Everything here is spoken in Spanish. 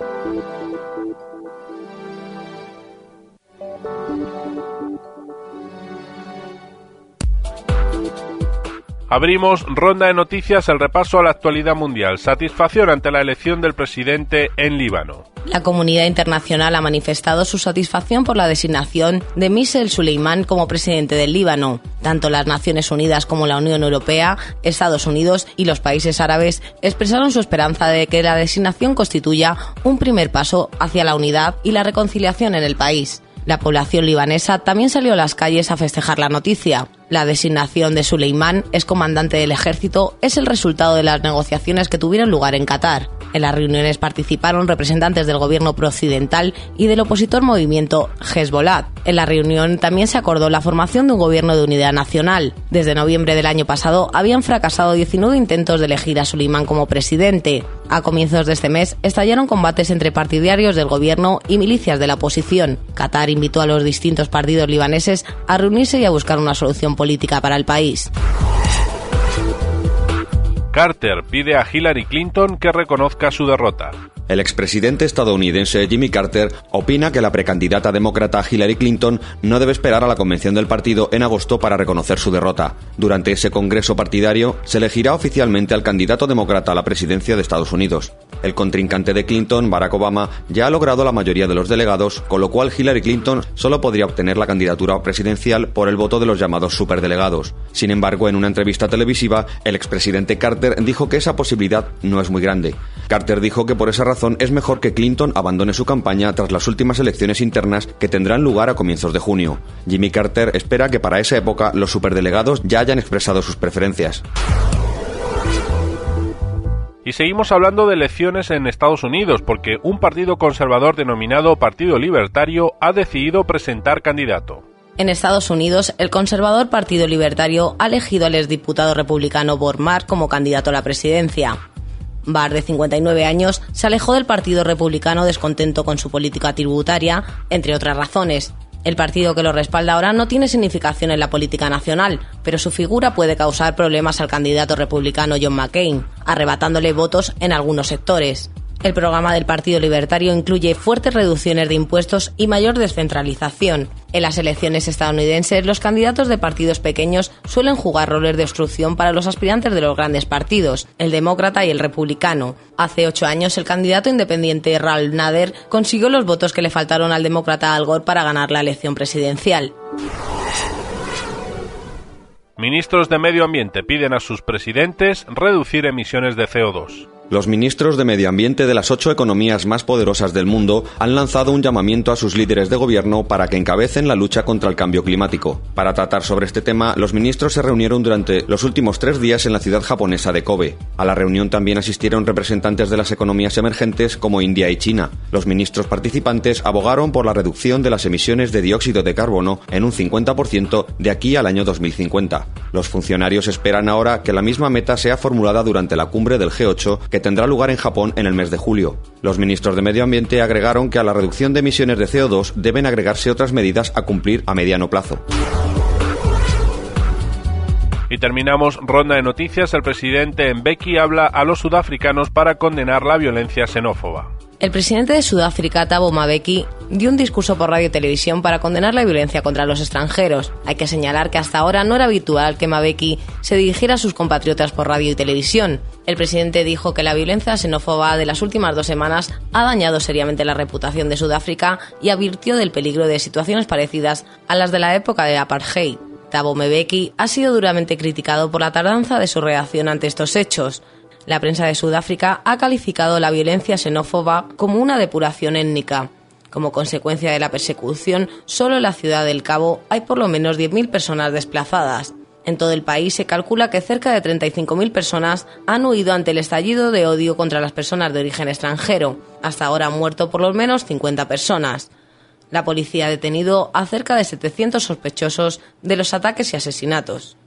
Abrimos ronda de noticias, el repaso a la actualidad mundial. Satisfacción ante la elección del presidente en Líbano. La comunidad internacional ha manifestado su satisfacción por la designación de Michel Suleiman como presidente del Líbano. Tanto las Naciones Unidas como la Unión Europea, Estados Unidos y los países árabes expresaron su esperanza de que la designación constituya un primer paso hacia la unidad y la reconciliación en el país. La población libanesa también salió a las calles a festejar la noticia. La designación de Suleiman, excomandante del ejército, es el resultado de las negociaciones que tuvieron lugar en Qatar. En las reuniones participaron representantes del gobierno prooccidental y del opositor movimiento Hezbollah. En la reunión también se acordó la formación de un gobierno de unidad nacional. Desde noviembre del año pasado habían fracasado 19 intentos de elegir a Suleiman como presidente. A comienzos de este mes estallaron combates entre partidarios del gobierno y milicias de la oposición. Qatar invitó a los distintos partidos libaneses a reunirse y a buscar una solución política para el país. Carter pide a Hillary Clinton que reconozca su derrota. El expresidente estadounidense Jimmy Carter opina que la precandidata demócrata Hillary Clinton no debe esperar a la convención del partido en agosto para reconocer su derrota. Durante ese congreso partidario se elegirá oficialmente al candidato demócrata a la presidencia de Estados Unidos. El contrincante de Clinton, Barack Obama, ya ha logrado la mayoría de los delegados, con lo cual Hillary Clinton solo podría obtener la candidatura presidencial por el voto de los llamados superdelegados. Sin embargo, en una entrevista televisiva, el expresidente Carter dijo que esa posibilidad no es muy grande. Carter dijo que por esa razón es mejor que Clinton abandone su campaña tras las últimas elecciones internas que tendrán lugar a comienzos de junio. Jimmy Carter espera que para esa época los superdelegados ya hayan expresado sus preferencias. Y seguimos hablando de elecciones en Estados Unidos, porque un partido conservador denominado Partido Libertario ha decidido presentar candidato. En Estados Unidos, el conservador Partido Libertario ha elegido al exdiputado republicano Bob Maher como candidato a la presidencia. Barr, de 59 años, se alejó del Partido Republicano descontento con su política tributaria, entre otras razones. El partido que lo respalda ahora no tiene significación en la política nacional, pero su figura puede causar problemas al candidato republicano John McCain, arrebatándole votos en algunos sectores. El programa del Partido Libertario incluye fuertes reducciones de impuestos y mayor descentralización. En las elecciones estadounidenses, los candidatos de partidos pequeños suelen jugar roles de obstrucción para los aspirantes de los grandes partidos, el demócrata y el republicano. Hace 8 años, el candidato independiente Ralph Nader consiguió los votos que le faltaron al demócrata Al Gore para ganar la elección presidencial. Ministros de Medio Ambiente piden a sus presidentes reducir emisiones de CO2. Los ministros de Medio Ambiente de las 8 economías más poderosas del mundo han lanzado un llamamiento a sus líderes de gobierno para que encabecen la lucha contra el cambio climático. Para tratar sobre este tema, los ministros se reunieron durante los últimos 3 días en la ciudad japonesa de Kobe. A la reunión también asistieron representantes de las economías emergentes como India y China. Los ministros participantes abogaron por la reducción de las emisiones de dióxido de carbono en un 50% de aquí al año 2050. Los funcionarios esperan ahora que la misma meta sea formulada durante la cumbre del G8 que tendrá lugar en Japón en el mes de julio. Los ministros de Medio Ambiente agregaron que a la reducción de emisiones de CO2 deben agregarse otras medidas a cumplir a mediano plazo. Y terminamos ronda de noticias. El presidente Mbeki habla a los sudafricanos para condenar la violencia xenófoba. El presidente de Sudáfrica, Thabo Mbeki, dio un discurso por radio y televisión para condenar la violencia contra los extranjeros. Hay que señalar que hasta ahora no era habitual que Mbeki se dirigiera a sus compatriotas por radio y televisión. El presidente dijo que la violencia xenófoba de las últimas 2 semanas ha dañado seriamente la reputación de Sudáfrica y advirtió del peligro de situaciones parecidas a las de la época de apartheid. Thabo Mbeki ha sido duramente criticado por la tardanza de su reacción ante estos hechos. La prensa de Sudáfrica ha calificado la violencia xenófoba como una depuración étnica. Como consecuencia de la persecución, solo en la ciudad del Cabo hay por lo menos 10.000 personas desplazadas. En todo el país se calcula que cerca de 35.000 personas han huido ante el estallido de odio contra las personas de origen extranjero. Hasta ahora han muerto por lo menos 50 personas. La policía ha detenido a cerca de 700 sospechosos de los ataques y asesinatos.